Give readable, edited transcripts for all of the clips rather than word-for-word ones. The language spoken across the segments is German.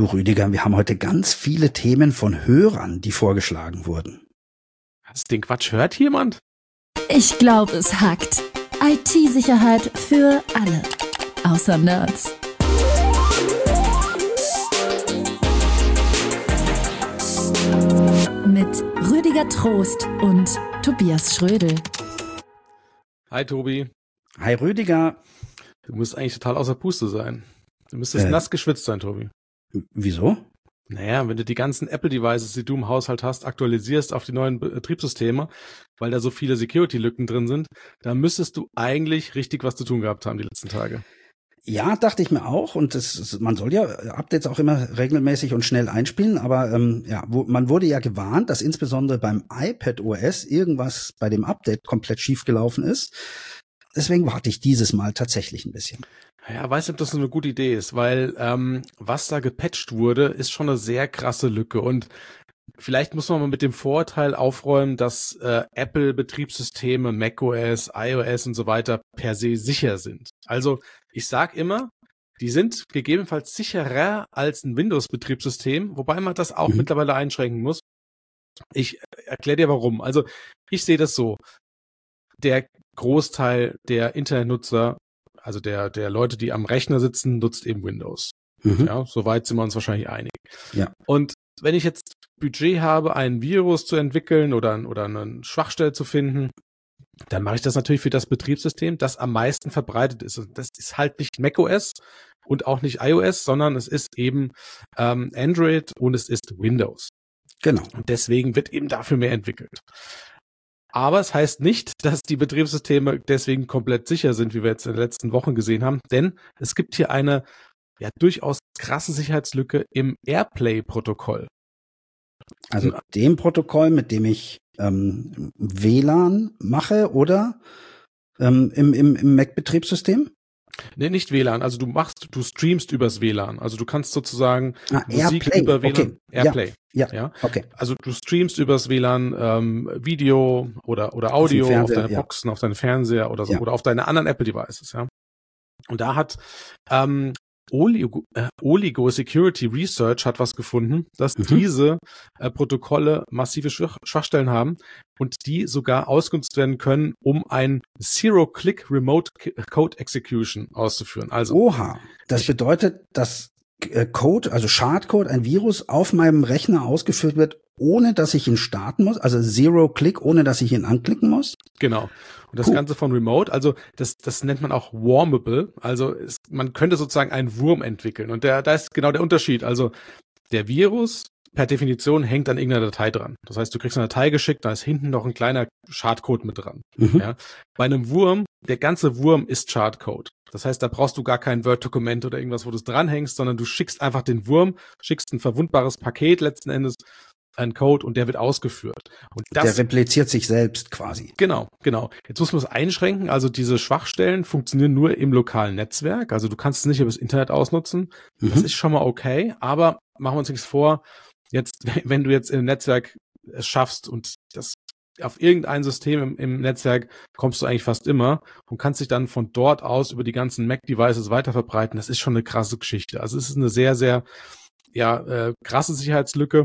Du Rüdiger, wir haben heute ganz viele Themen von Hörern, die vorgeschlagen wurden. Was, den Quatsch hört jemand? Ich glaube, es hackt. IT-Sicherheit für alle. Außer Nerds. Mit Rüdiger Trost und Tobias Schrödel. Hi Tobi. Hi Rüdiger. Du musst eigentlich total außer Puste sein. Du müsstest nass geschwitzt sein, Tobi. Wieso? Naja, wenn du die ganzen Apple-Devices, die du im Haushalt hast, aktualisierst auf die neuen Betriebssysteme, weil da so viele Security-Lücken drin sind, dann müsstest du eigentlich richtig was zu tun gehabt haben die letzten Tage. Ja, dachte ich mir auch. Und man soll ja Updates auch immer regelmäßig und schnell einspielen. Aber man wurde ja gewarnt, dass insbesondere beim iPadOS irgendwas bei dem Update komplett schiefgelaufen ist. Deswegen warte ich dieses Mal tatsächlich ein bisschen. Ja, weiß nicht, ob das so eine gute Idee ist, weil was da gepatcht wurde, ist schon eine sehr krasse Lücke. Und vielleicht muss man mal mit dem Vorurteil aufräumen, dass Apple-Betriebssysteme, macOS, iOS und so weiter per se sicher sind. Also ich sag immer, die sind gegebenenfalls sicherer als ein Windows-Betriebssystem, wobei man das auch mittlerweile einschränken muss. Ich erkläre dir warum. Also ich sehe das so. Der Großteil der Internetnutzer, also der Leute, die am Rechner sitzen, nutzt eben Windows. Ja, soweit sind wir uns wahrscheinlich einig. Ja. Und wenn ich jetzt Budget habe, ein Virus zu entwickeln oder eine Schwachstelle zu finden, dann mache ich das natürlich für das Betriebssystem, das am meisten verbreitet ist. Und das ist halt nicht macOS und auch nicht iOS, sondern es ist eben Android und es ist Windows. Genau. Und deswegen wird eben dafür mehr entwickelt. Aber es heißt nicht, dass die Betriebssysteme deswegen komplett sicher sind, wie wir jetzt in den letzten Wochen gesehen haben, denn es gibt hier eine durchaus krasse Sicherheitslücke im AirPlay-Protokoll. Also dem Protokoll, mit dem ich WLAN mache, oder im Mac-Betriebssystem? Nee, nicht WLAN. Also du streamst übers WLAN. Also du kannst sozusagen Musik Airplay. über WLAN. Okay. Airplay. Ja. Okay. Also du streamst übers WLAN Video oder Audio auf deine Boxen, auf deine Fernseher oder so, oder auf deine anderen Apple-Devices, ja. Und da hat Oligo Security Research hat was gefunden, dass diese Protokolle massive Schwachstellen haben und die sogar ausgenutzt werden können, um ein Zero-Click Remote Code Execution auszuführen. Also Oha, das bedeutet, dass Code, also Schadcode, ein Virus auf meinem Rechner ausgeführt wird, ohne dass ich ihn starten muss, also Zero-Click, ohne dass ich ihn anklicken muss? Genau. Und das Ganze von Remote, also das nennt man auch Wormable, also man könnte sozusagen einen Wurm entwickeln und da ist genau der Unterschied, also der Virus per Definition hängt an irgendeiner Datei dran. Das heißt, du kriegst eine Datei geschickt, da ist hinten noch ein kleiner Schadcode mit dran. Ja. Bei einem Wurm, der ganze Wurm ist Schadcode. Das heißt, da brauchst du gar kein Word-Dokument oder irgendwas, wo du es dranhängst, sondern du schickst einfach den Wurm, schickst ein verwundbares Paket letzten Endes, ein Code und der wird ausgeführt. Und der repliziert sich selbst quasi. Genau. Jetzt muss man es einschränken. Also diese Schwachstellen funktionieren nur im lokalen Netzwerk. Also du kannst es nicht über das Internet ausnutzen. Das ist schon mal okay. Aber machen wir uns nichts vor. Jetzt, wenn du jetzt im Netzwerk es schaffst und das auf irgendein System im Netzwerk kommst du eigentlich fast immer und kannst dich dann von dort aus über die ganzen Mac-Devices weiter verbreiten. Das ist schon eine krasse Geschichte. Also es ist eine sehr, sehr krasse Sicherheitslücke.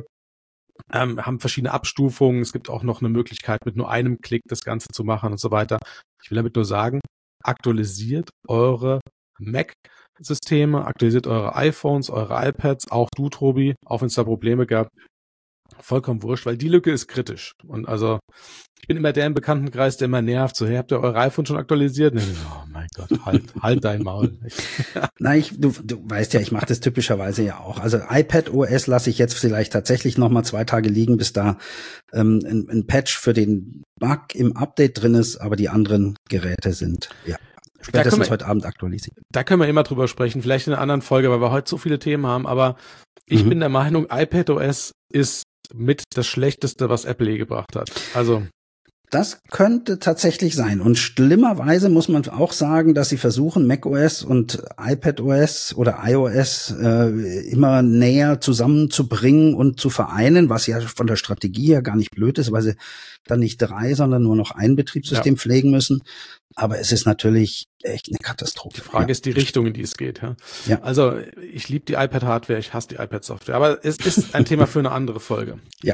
Haben verschiedene Abstufungen. Es gibt auch noch eine Möglichkeit, mit nur einem Klick das Ganze zu machen und so weiter. Ich will damit nur sagen, aktualisiert eure Mac-Systeme, aktualisiert eure iPhones, eure iPads, auch du, Tobi, auch wenn es da Probleme gab. Vollkommen wurscht, weil die Lücke ist kritisch. Und also, ich bin immer der im Bekanntenkreis, der immer nervt. So, hey, habt ihr eure iPhone schon aktualisiert? Oh mein Gott, halt dein Maul. Nein, du weißt ja, ich mache das typischerweise ja auch. Also iPadOS lasse ich jetzt vielleicht tatsächlich noch mal 2 Tage liegen, bis da ein Patch für den Bug im Update drin ist, aber die anderen Geräte sind spätestens heute Abend aktualisiert. Da können wir immer drüber sprechen, vielleicht in einer anderen Folge, weil wir heute so viele Themen haben, aber ich bin der Meinung, iPadOS ist mit das Schlechteste, was Apple je gebracht hat. Also Das könnte tatsächlich sein. Und schlimmerweise muss man auch sagen, dass sie versuchen, macOS und iPadOS oder iOS immer näher zusammenzubringen und zu vereinen, was ja von der Strategie her gar nicht blöd ist, weil sie dann nicht 3, sondern nur noch ein Betriebssystem pflegen müssen. Aber es ist natürlich echt eine Katastrophe. Die Frage ist die Richtung, in die es geht. Ja. Also ich liebe die iPad-Hardware, ich hasse die iPad-Software. Aber es ist ein Thema für eine andere Folge. Ja.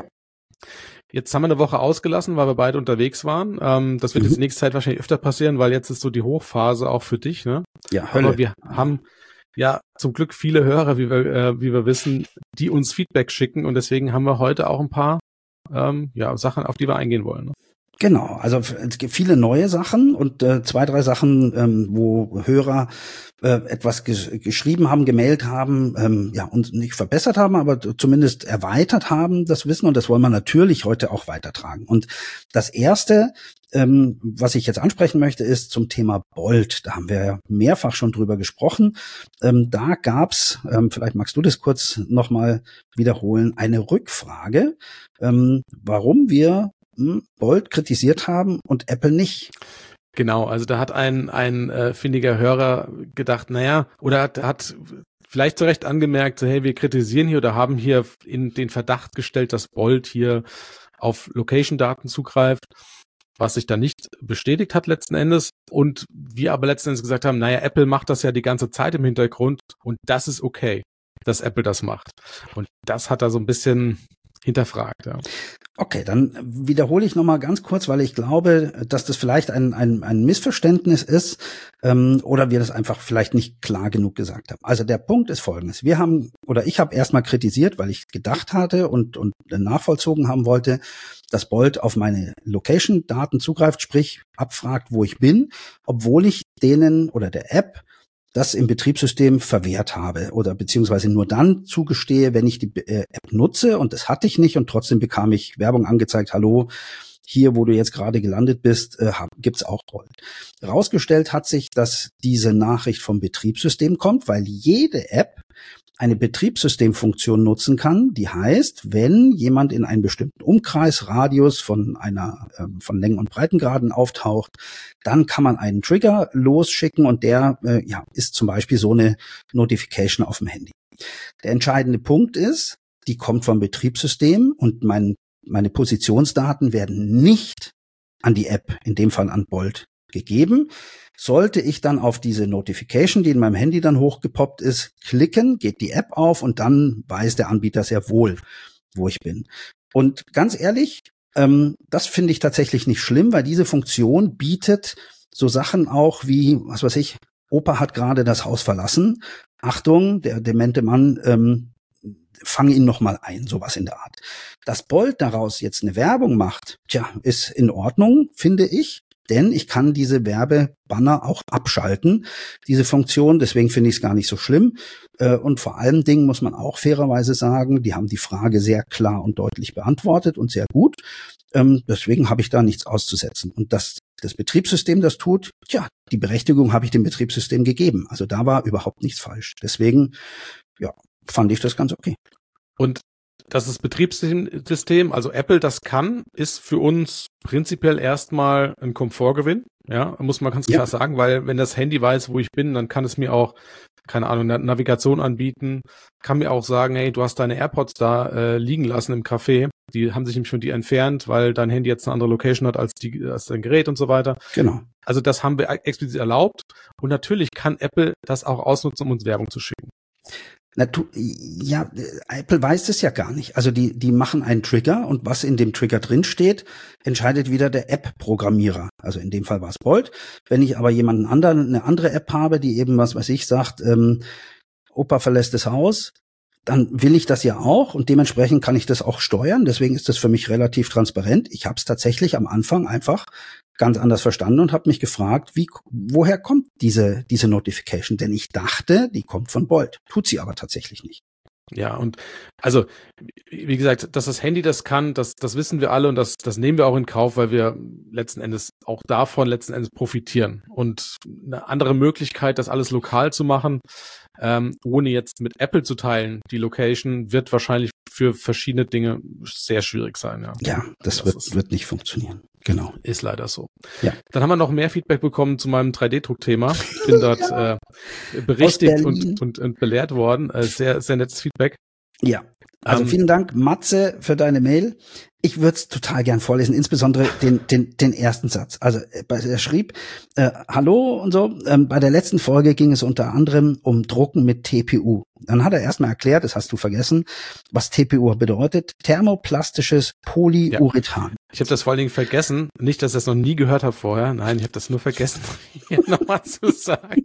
Jetzt haben wir eine Woche ausgelassen, weil wir beide unterwegs waren. Das wird jetzt die nächste Zeit wahrscheinlich öfter passieren, weil jetzt ist so die Hochphase auch für dich, ne? Ja, Hölle. Aber wir haben ja zum Glück viele Hörer, wie wir wissen, die uns Feedback schicken und deswegen haben wir heute auch ein paar Sachen, auf die wir eingehen wollen. Ne? Genau, also es gibt viele neue Sachen und 2, 3 Sachen, wo Hörer etwas geschrieben haben, gemailt haben, und nicht verbessert haben, aber zumindest erweitert haben das Wissen und das wollen wir natürlich heute auch weitertragen. Und das Erste, was ich jetzt ansprechen möchte, ist zum Thema Bolt. Da haben wir ja mehrfach schon drüber gesprochen. Da gab's, vielleicht magst du das kurz nochmal wiederholen, eine Rückfrage, warum wir Bolt kritisiert haben und Apple nicht. Genau, also da hat ein findiger Hörer gedacht, oder hat vielleicht zu Recht angemerkt, so, hey, wir kritisieren hier oder haben hier in den Verdacht gestellt, dass Bolt hier auf Location-Daten zugreift, was sich dann nicht bestätigt hat letzten Endes. Und wir aber letzten Endes gesagt haben, Apple macht das ja die ganze Zeit im Hintergrund und das ist okay, dass Apple das macht. Und das hat er so ein bisschen hinterfragt, ja. Okay, dann wiederhole ich nochmal ganz kurz, weil ich glaube, dass das vielleicht ein Missverständnis ist oder wir das einfach vielleicht nicht klar genug gesagt haben. Also der Punkt ist folgendes. Ich habe erstmal kritisiert, weil ich gedacht hatte und nachvollzogen haben wollte, dass Bolt auf meine Location-Daten zugreift, sprich abfragt, wo ich bin, obwohl ich denen oder der App das im Betriebssystem verwehrt habe oder beziehungsweise nur dann zugestehe, wenn ich die App nutze und das hatte ich nicht und trotzdem bekam ich Werbung angezeigt, hallo, hier, wo du jetzt gerade gelandet bist, gibt's auch Bolt. Rausgestellt hat sich, dass diese Nachricht vom Betriebssystem kommt, weil jede App eine Betriebssystemfunktion nutzen kann, die heißt, wenn jemand in einen bestimmten Umkreisradius von Längen- und Breitengraden auftaucht, dann kann man einen Trigger losschicken und der ist zum Beispiel so eine Notification auf dem Handy. Der entscheidende Punkt ist, die kommt vom Betriebssystem und meine Positionsdaten werden nicht an die App, in dem Fall an Bolt, gegeben. Sollte ich dann auf diese Notification, die in meinem Handy dann hochgepoppt ist, klicken, geht die App auf und dann weiß der Anbieter sehr wohl, wo ich bin. Und ganz ehrlich, das finde ich tatsächlich nicht schlimm, weil diese Funktion bietet so Sachen auch wie, was weiß ich, Opa hat gerade das Haus verlassen. Achtung, der demente Mann, fang ihn noch mal ein, sowas in der Art. Dass Bolt daraus jetzt eine Werbung macht, ist in Ordnung, finde ich. Denn ich kann diese Werbebanner auch abschalten, diese Funktion. Deswegen finde ich es gar nicht so schlimm. Und vor allen Dingen muss man auch fairerweise sagen, die haben die Frage sehr klar und deutlich beantwortet und sehr gut. Deswegen habe ich da nichts auszusetzen. Und dass das Betriebssystem das tut, die Berechtigung habe ich dem Betriebssystem gegeben. Also da war überhaupt nichts falsch. Deswegen, fand ich das ganz okay. Und dass das Betriebssystem, also Apple das kann, ist für uns prinzipiell erstmal ein Komfortgewinn. Ja, muss man ganz klar sagen, weil wenn das Handy weiß, wo ich bin, dann kann es mir auch, keine Ahnung, eine Navigation anbieten, kann mir auch sagen, hey, du hast deine AirPods da liegen lassen im Café. Die haben sich nämlich von dir entfernt, weil dein Handy jetzt eine andere Location hat als dein Gerät und so weiter. Genau. Also das haben wir explizit erlaubt. Und natürlich kann Apple das auch ausnutzen, um uns Werbung zu schicken. Apple weiß es ja gar nicht. Also die machen einen Trigger und was in dem Trigger drin steht, entscheidet wieder der App-Programmierer. Also in dem Fall war es Bolt. Wenn ich aber eine andere App habe, die eben, was weiß ich, sagt, Opa verlässt das Haus, dann will ich das ja auch und dementsprechend kann ich das auch steuern. Deswegen ist das für mich relativ transparent. Ich habe es tatsächlich am Anfang einfach ganz anders verstanden und habe mich gefragt, woher kommt diese Notification? Denn ich dachte, die kommt von Bolt. Tut sie aber tatsächlich nicht. Ja, und also, wie gesagt, dass das Handy das kann, das wissen wir alle und das nehmen wir auch in Kauf, weil wir letzten Endes profitieren. Und eine andere Möglichkeit, das alles lokal zu machen, ohne jetzt mit Apple zu teilen, die Location, wird wahrscheinlich für verschiedene Dinge sehr schwierig sein. Ja, das wird nicht funktionieren. Genau. Ist leider so. Ja. Dann haben wir noch mehr Feedback bekommen zu meinem 3D-Druck-Thema. Ich bin dort berichtigt und belehrt worden. Sehr, sehr nettes Feedback. Ja, also vielen Dank, Matze, für deine Mail. Ich würde es total gern vorlesen, insbesondere den ersten Satz. Also er schrieb, hallo und so, bei der letzten Folge ging es unter anderem um Drucken mit TPU. Dann hat er erstmal erklärt, das hast du vergessen, was TPU bedeutet, thermoplastisches Polyurethan. Ja. Ich habe das vor allen Dingen vergessen, nicht, dass ich das noch nie gehört habe vorher, nein, ich habe das nur vergessen, hier nochmal zu sagen.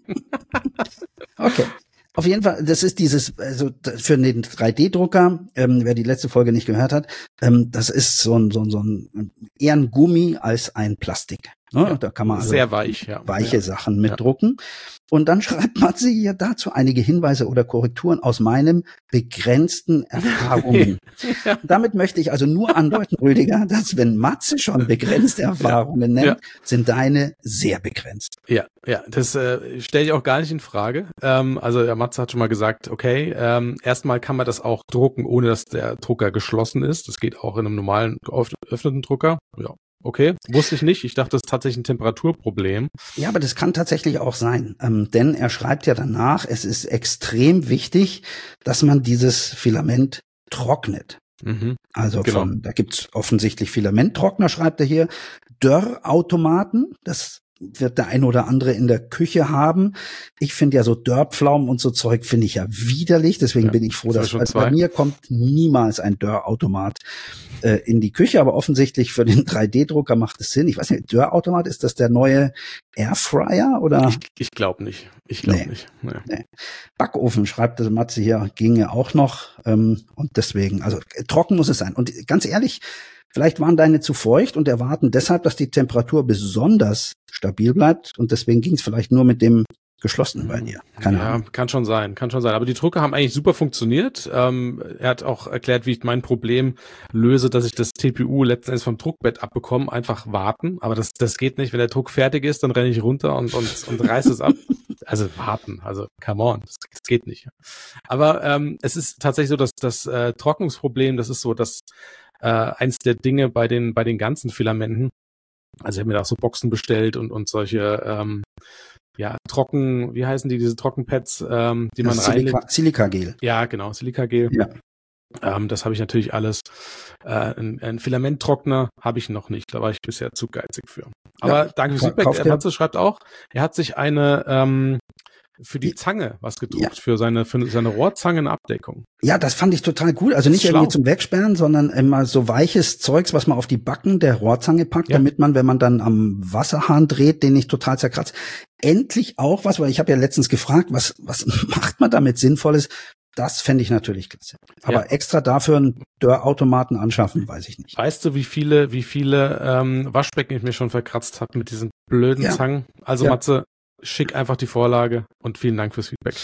Okay. Auf jeden Fall, das ist dieses, also für den 3D-Drucker, wer die letzte Folge nicht gehört hat, das ist so ein eher ein Gummi als ein Plastik. Ne? Ja, da kann man also sehr weich, weiche Sachen mitdrucken. Und dann schreibt Matze hier dazu einige Hinweise oder Korrekturen aus meinem begrenzten Erfahrungen. Ja. Damit möchte ich also nur andeuten, Rüdiger, dass wenn Matze schon begrenzte Erfahrungen nennt, sind deine sehr begrenzt. Ja, das stelle ich auch gar nicht in Frage. Also der Matze hat schon mal gesagt, okay, erstmal kann man das auch drucken, ohne dass der Drucker geschlossen ist. Das geht auch in einem normalen geöffneten Drucker. Ja. Okay, wusste ich nicht. Ich dachte, das ist tatsächlich ein Temperaturproblem. Ja, aber das kann tatsächlich auch sein. Denn er schreibt ja danach, es ist extrem wichtig, dass man dieses Filament trocknet. Mhm. Also da gibt's offensichtlich Filamenttrockner, schreibt er hier. Dörrautomaten, das wird der ein oder andere in der Küche haben. Ich finde ja so Dörrpflaumen und so Zeug finde ich ja widerlich. Deswegen bin ich froh, dass bei mir kommt niemals ein Dörrautomat in die Küche. Aber offensichtlich für den 3D-Drucker macht es Sinn. Ich weiß nicht, Dörrautomat, ist das der neue Airfryer oder? Ich glaube nicht. Ich glaube nicht. Nee. Backofen, schreibt der Matze hier, ginge auch noch. Und deswegen, also trocken muss es sein. Und ganz ehrlich, vielleicht waren deine zu feucht und erwarten deshalb, dass die Temperatur besonders stabil bleibt und deswegen ging es vielleicht nur mit dem geschlossenen bei dir. Keine Ahnung. Ja, kann schon sein. Aber die Drucker haben eigentlich super funktioniert. Er hat auch erklärt, wie ich mein Problem löse, dass ich das TPU letzten Endes vom Druckbett abbekomme. Einfach warten. Aber das geht nicht. Wenn der Druck fertig ist, dann renne ich runter und reiße es ab. Also warten. Also come on. Das geht nicht. Aber es ist tatsächlich so, dass das Trocknungsproblem, das ist so, dass eins der Dinge bei den ganzen Filamenten. Also ich habe mir da auch so Boxen bestellt und solche trocken, wie heißen diese Trockenpads, die man reinlegt. Silikagel. Ja, genau, Silikagel. Ja. Das habe ich natürlich alles. Ein Filamenttrockner habe ich noch nicht, da war ich bisher zu geizig für. Aber danke fürs Feedback. Matze schreibt auch, er hat sich eine für die Zange was gedruckt, für seine Rohrzange eine Abdeckung. Ja, das fand ich total gut. Also nicht irgendwie zum Wegsperren, sondern immer so weiches Zeugs, was man auf die Backen der Rohrzange packt, damit man, wenn man dann am Wasserhahn dreht, den nicht total zerkratzt. Endlich auch was, weil ich habe ja letztens gefragt, was macht man damit Sinnvolles? Das fände ich natürlich klasse. Aber extra dafür einen Dörrautomaten anschaffen, weiß ich nicht. Weißt du, wie viele Waschbecken ich mir schon verkratzt habe mit diesen blöden Zangen? Also Matze, schick einfach die Vorlage und vielen Dank fürs Feedback.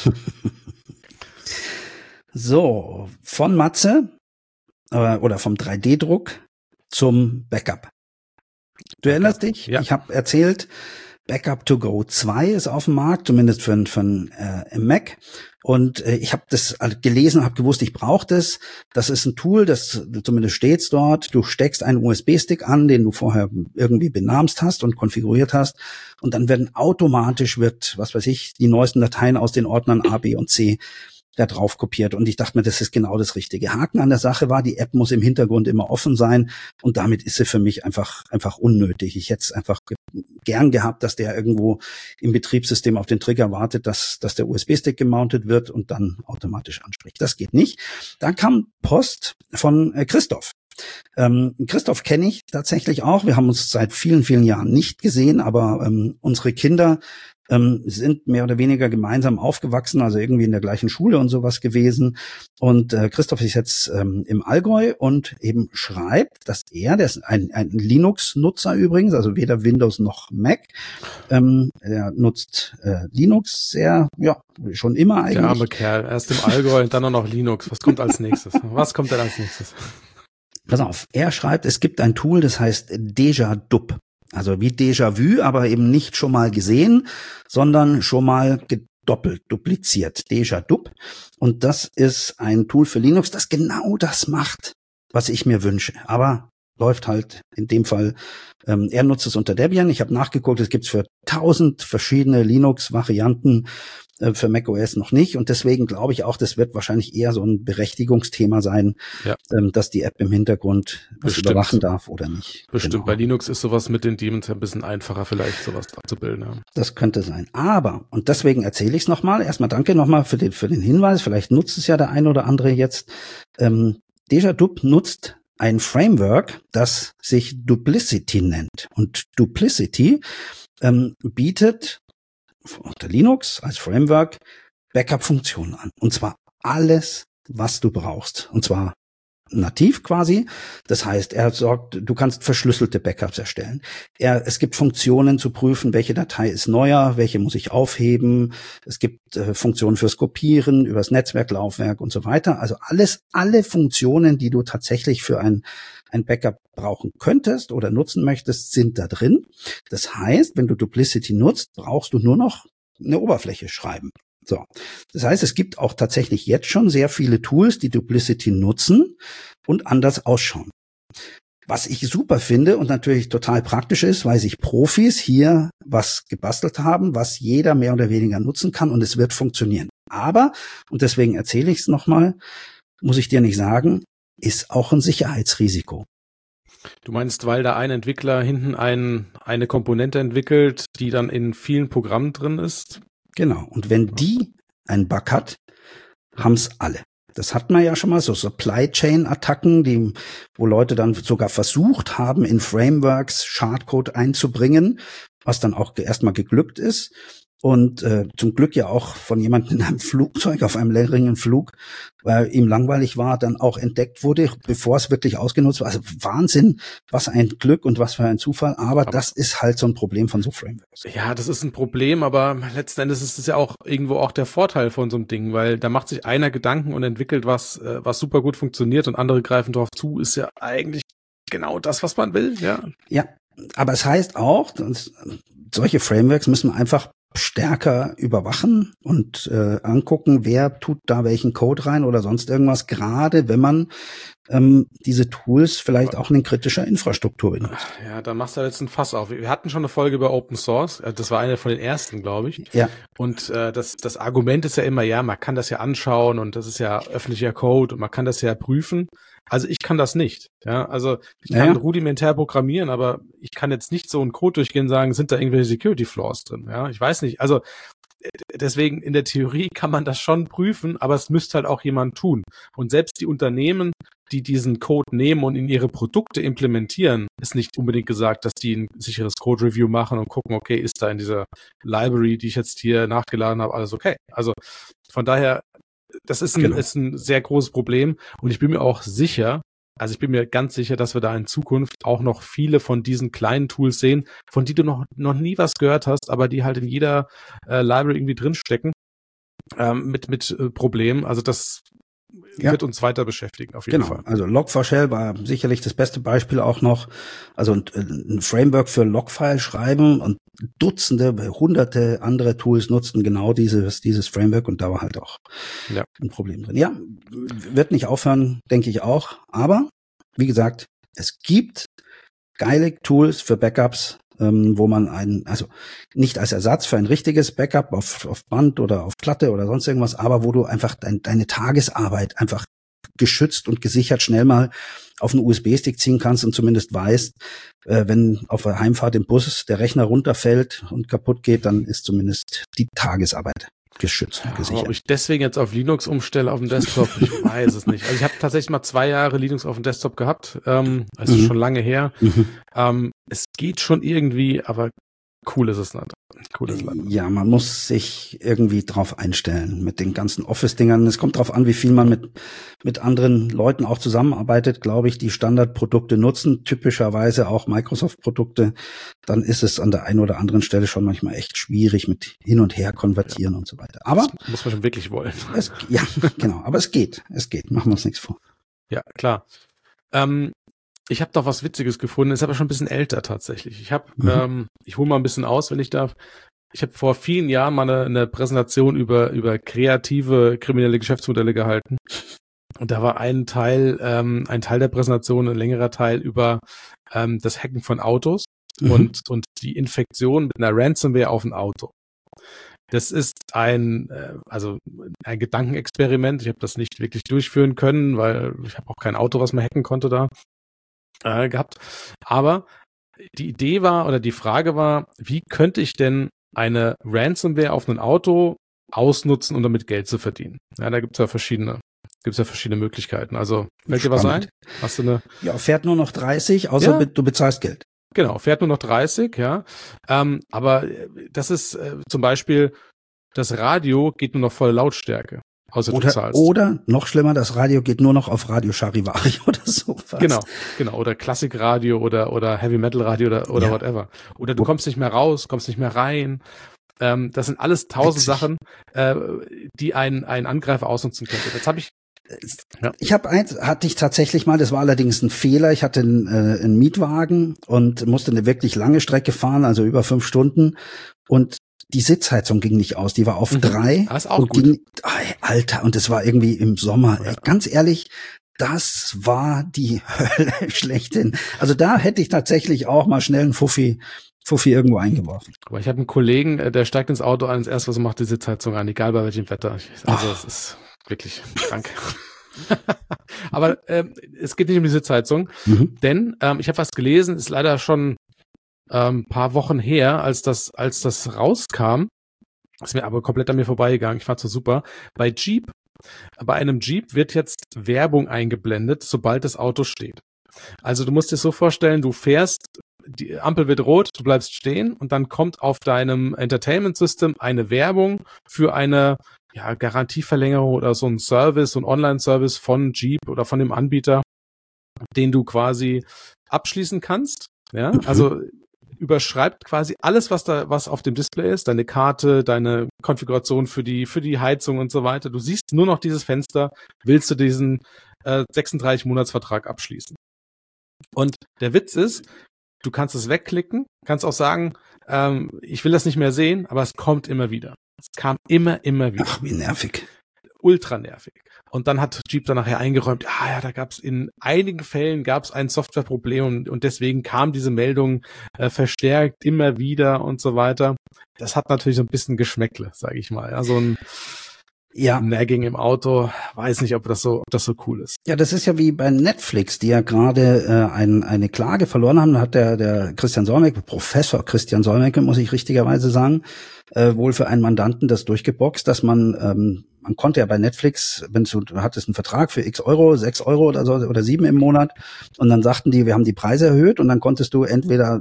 So, von Matze oder vom 3D-Druck zum Backup. Du erinnerst dich? Ja. Ich habe erzählt, Backup to Go 2 ist auf dem Markt, zumindest für ein Mac. Und ich habe das gelesen, habe gewusst, ich brauche das. Das ist ein Tool, das zumindest steht's dort. Du steckst einen USB-Stick an, den du vorher irgendwie benamst hast und konfiguriert hast. Und dann wird, was weiß ich, die neuesten Dateien aus den Ordnern A, B und C da drauf kopiert. Und ich dachte mir, das ist genau das Richtige. Haken an der Sache war, die App muss im Hintergrund immer offen sein. Und damit ist sie für mich einfach unnötig. Ich hätte es einfach gern gehabt, dass der irgendwo im Betriebssystem auf den Trigger wartet, dass der USB-Stick gemountet wird und dann automatisch anspricht. Das geht nicht. Dann kam Post von Christoph. Christoph kenne ich tatsächlich auch. Wir haben uns seit vielen, vielen Jahren nicht gesehen, aber unsere Kinder sind mehr oder weniger gemeinsam aufgewachsen, also irgendwie in der gleichen Schule und sowas gewesen. Und Christoph ist jetzt im Allgäu und eben schreibt, dass der ist ein Linux-Nutzer übrigens, also weder Windows noch Mac. Er nutzt Linux schon immer eigentlich. Der arme Kerl, erst im Allgäu und dann auch noch Linux. Was kommt als nächstes? Pass auf, er schreibt, es gibt ein Tool, das heißt Déjà-Dub. Also wie Déjà-vu, aber eben nicht schon mal gesehen, sondern schon mal dupliziert. Déjà-Dub. Und das ist ein Tool für Linux, das genau das macht, was ich mir wünsche. Aber läuft halt in dem Fall, er nutzt es unter Debian. Ich habe nachgeguckt, es gibt's für 1000 verschiedene Linux-Varianten, für macOS noch nicht. Und deswegen glaube ich auch, das wird wahrscheinlich eher so ein Berechtigungsthema sein, dass die App im Hintergrund was überwachen darf oder nicht. Bestimmt. Genau. Bei Linux ist sowas mit den Daemons ein bisschen einfacher, vielleicht sowas abzubilden. Ja. Das könnte sein. Aber, und deswegen erzähle ich es nochmal, erstmal danke nochmal für den Hinweis, vielleicht nutzt es ja der ein oder andere jetzt. DejaDup nutzt ein Framework, das sich Duplicity nennt. Und Duplicity bietet unter Linux als Framework Backup-Funktionen an. Und zwar alles, was du brauchst. Und zwar nativ quasi. Das heißt, du kannst verschlüsselte Backups erstellen. Es gibt Funktionen zu prüfen, welche Datei ist neuer, welche muss ich aufheben. Es gibt Funktionen fürs Kopieren, übers Netzwerklaufwerk und so weiter. Also alle Funktionen, die du tatsächlich für ein Backup brauchen könntest oder nutzen möchtest, sind da drin. Das heißt, wenn du Duplicity nutzt, brauchst du nur noch eine Oberfläche schreiben. So. Das heißt, es gibt auch tatsächlich jetzt schon sehr viele Tools, die Duplicity nutzen und anders ausschauen. Was ich super finde und natürlich total praktisch ist, weil sich Profis hier was gebastelt haben, was jeder mehr oder weniger nutzen kann und es wird funktionieren. Aber, und deswegen erzähle ich es nochmal, muss ich dir nicht sagen, ist auch ein Sicherheitsrisiko. Du meinst, weil da ein Entwickler hinten eine Komponente entwickelt, die dann in vielen Programmen drin ist? Genau. Und wenn die einen Bug hat, haben's alle. Das hat man ja schon mal, so Supply Chain Attacken, wo Leute dann sogar versucht haben, in Frameworks Schadcode einzubringen, was dann auch erstmal geglückt ist. Und zum Glück ja auch von jemandem in einem Flugzeug, auf einem längeren Flug, weil ihm langweilig war, dann auch entdeckt wurde, bevor es wirklich ausgenutzt war. Also Wahnsinn, was ein Glück und was für ein Zufall. Aber das ist halt so ein Problem von so Frameworks. Ja, das ist ein Problem, aber letzten Endes ist es ja auch irgendwo auch der Vorteil von so einem Ding, weil da macht sich einer Gedanken und entwickelt was super gut funktioniert und andere greifen drauf zu, ist ja eigentlich genau das, was man will, ja. Ja, aber es heißt auch, solche Frameworks müssen wir einfach stärker überwachen und angucken, wer tut da welchen Code rein oder sonst irgendwas, gerade wenn man diese Tools vielleicht auch in kritischer Infrastruktur benutzt. Ja, da machst du jetzt ein Fass auf. Wir hatten schon eine Folge über Open Source, das war eine von den ersten, glaube ich. Ja. Und das Argument ist ja immer, ja, man kann das ja anschauen und das ist ja öffentlicher Code und man kann das ja prüfen. Also ich kann das nicht. Ja, also ich kann rudimentär programmieren, aber ich kann jetzt nicht so einen Code durchgehen und sagen, sind da irgendwelche Security Flaws drin? Ja, ich weiß nicht. Also deswegen in der Theorie kann man das schon prüfen, aber es müsste halt auch jemand tun. Und selbst die Unternehmen, die diesen Code nehmen und in ihre Produkte implementieren, ist nicht unbedingt gesagt, dass die ein sicheres Code-Review machen und gucken, okay, ist da in dieser Library, die ich jetzt hier nachgeladen habe, alles okay. Also von daher, das ist ein sehr großes Problem und ich bin mir auch sicher, also ich bin mir ganz sicher, dass wir da in Zukunft auch noch viele von diesen kleinen Tools sehen, von die du noch nie was gehört hast, aber die halt in jeder Library irgendwie drinstecken mit Problemen. Also das wird uns weiter beschäftigen, auf jeden Fall. Also Log4Shell war sicherlich das beste Beispiel auch noch. Also ein Framework für Logfile schreiben und Dutzende, hunderte andere Tools nutzten genau dieses Framework und da war halt auch ein Problem drin. Ja, wird nicht aufhören, denke ich auch. Aber, wie gesagt, es gibt geile Tools für Backups, wo man also nicht als Ersatz für ein richtiges Backup auf Band oder auf Platte oder sonst irgendwas, aber wo du einfach deine Tagesarbeit einfach geschützt und gesichert schnell mal auf einen USB-Stick ziehen kannst und zumindest weißt, wenn auf der Heimfahrt im Bus der Rechner runterfällt und kaputt geht, dann ist zumindest die Tagesarbeit geschützt und gesichert. Ob ich deswegen jetzt auf Linux umstelle auf dem Desktop, ich weiß es nicht. Also ich habe tatsächlich mal 2 Jahre Linux auf dem Desktop gehabt. Es ist schon lange her. Es geht schon irgendwie, aber cool ist es nicht. Ja, man muss sich irgendwie drauf einstellen mit den ganzen Office-Dingern. Es kommt drauf an, wie viel man mit anderen Leuten auch zusammenarbeitet, glaube ich, die Standardprodukte nutzen, typischerweise auch Microsoft-Produkte. Dann ist es an der einen oder anderen Stelle schon manchmal echt schwierig mit hin und her konvertieren und so weiter. Aber das muss man schon wirklich wollen. Genau. Aber es geht. Machen wir uns nichts vor. Ja, klar. Ich habe doch was Witziges gefunden, ist aber schon ein bisschen älter tatsächlich. Ich hole mal ein bisschen aus, wenn ich darf. Ich habe vor vielen Jahren mal eine Präsentation über kreative kriminelle Geschäftsmodelle gehalten. Und da war ein Teil der Präsentation, ein längerer Teil über das Hacken von Autos und die Infektion mit einer Ransomware auf ein Auto. Das ist ein Gedankenexperiment. Ich habe das nicht wirklich durchführen können, weil ich habe auch kein Auto, was man hacken konnte da gehabt. Aber die Idee war oder die Frage war, wie könnte ich denn eine Ransomware auf ein Auto ausnutzen, um damit Geld zu verdienen? Ja, da gibt's ja verschiedene Möglichkeiten. Also, fällt dir was ein? Hast du Ja, fährt nur noch 30, außer du bezahlst Geld. Genau, fährt nur noch 30, ja. Aber das ist zum Beispiel, das Radio geht nur noch volle Lautstärke. Außer du zahlst. Oder noch schlimmer, das Radio geht nur noch auf Radio Charivari oder sowas. Genau. Oder Klassikradio oder Heavy Metal Radio oder whatever. Oder du kommst nicht mehr raus, kommst nicht mehr rein. Das sind alles 1000 Sachen, die ein Angreifer ausnutzen könnte. Jetzt habe ich hatte ich tatsächlich mal, das war allerdings ein Fehler. Ich hatte einen Mietwagen und musste eine wirklich lange Strecke fahren, also über 5 Stunden. Und die Sitzheizung ging nicht aus, die war auf 3. Das ist auch gut. Alter, und es war irgendwie im Sommer. Ja. Ey, ganz ehrlich, das war die Hölle schlechthin. Also da hätte ich tatsächlich auch mal schnell einen Fuffi irgendwo eingeworfen. Aber ich habe einen Kollegen, der steigt ins Auto ein, das erste, was er macht, die Sitzheizung an, egal bei welchem Wetter. Also es ist wirklich krank. Aber es geht nicht um die Sitzheizung, denn ich habe was gelesen, ist leider schon paar Wochen her, als das rauskam, ist mir aber komplett an mir vorbeigegangen. Ich fand es so super. Bei einem Jeep wird jetzt Werbung eingeblendet, sobald das Auto steht. Also du musst dir so vorstellen, du fährst, die Ampel wird rot, du bleibst stehen und dann kommt auf deinem Entertainment System eine Werbung für eine Garantieverlängerung oder so ein Service, so ein Online-Service von Jeep oder von dem Anbieter, den du quasi abschließen kannst. Ja, also überschreibt quasi alles, was auf dem Display ist, deine Karte, deine Konfiguration für die Heizung und so weiter. Du siehst nur noch dieses Fenster, willst du diesen 36-Monats-Vertrag abschließen. Und der Witz ist, du kannst es wegklicken, kannst auch sagen, ich will das nicht mehr sehen, aber es kommt immer wieder. Es kam immer wieder. Ach, wie nervig. Ultra nervig. Und dann hat Jeep dann nachher eingeräumt, da gab es in einigen Fällen ein Softwareproblem und deswegen kam diese Meldung verstärkt immer wieder und so weiter. Das hat natürlich so ein bisschen Geschmäckle, sage ich mal. Also ein Nagging im Auto, weiß nicht, ob das so cool ist. Ja, das ist ja wie bei Netflix, die ja gerade eine Klage verloren haben. Da hat der Christian Solmecke, Professor Christian Solmecke, muss ich richtigerweise sagen, wohl für einen Mandanten das durchgeboxt, dass man konnte ja bei Netflix, wenn du hattest einen Vertrag für x Euro, 6 Euro oder so oder 7 im Monat und dann sagten die, wir haben die Preise erhöht und dann konntest du entweder